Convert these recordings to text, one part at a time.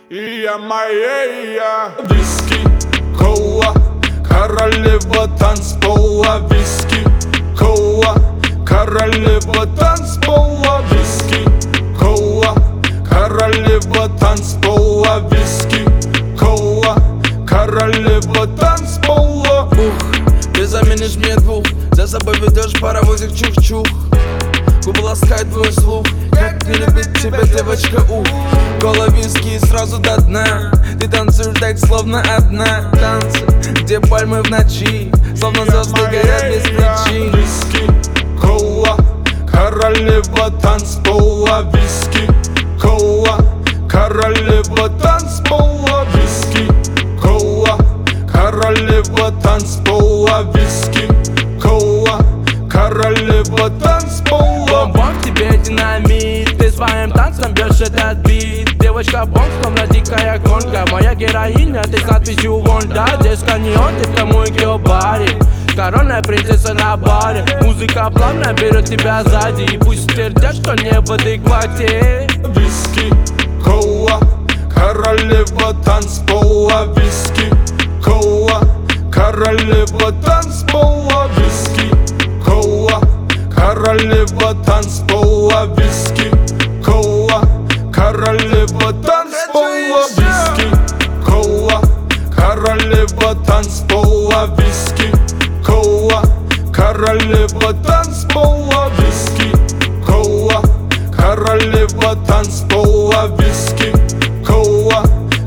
и я моя. Виски, кола, королева танцпола. Виски, кола, королева танцпола. Виски, кола, королева танцпола. Виски, кола, королева танцпола. Ты заменишь мне двух, за собой ведешь паровозик чух-чух. Губы ласкает твой слух, как не любит тебя девочка, кола, виски сразу до дна. Ты танцуешь так, словно одна. Танцы, где пальмы в ночи, словно звезды горят без причин. Виски, кола, королева танцпола. Виски, кола, королева танцпола. Виски, кола, королева танцпола. Виски, кола, королева танцпола. Бомб, тебе динамит, ты своим танцем бьешь этот бит. Девочка бомб, словно дикая гонка. Моя героиня, ты с надписью вон. Да, здесь каньон, ты в тому и баре. Коронная принцесса на баре. Музыка плавно берет тебя сзади. И пусть твердят, что не в адеквате. Виски, кола, королева танцпола. Виски, кола, королева танцпола. Виски, кола, королева танцпола. Виски, кола, королева танцпола. Виски, кола, королева танцпола. Виски, кола, королева танцпола. Виски, кола, королева танцпола. Виски, кола,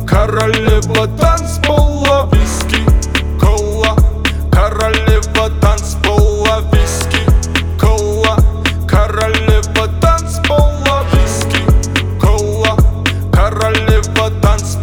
королева танцпола. Виски, кола, королева танцпола. Виски, кола, королева танцпола. Виски, кола, королева танцпола.